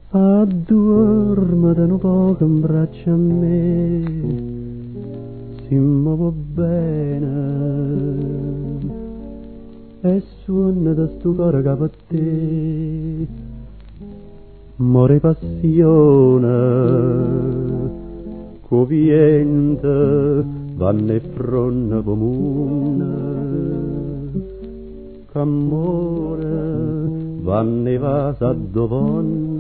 Addormata un poco in braccio a me, si muove bene e suona da sto cuore che per te more passione, co vient vanno e fronna comune, qu'amore vanno e va sa dov'on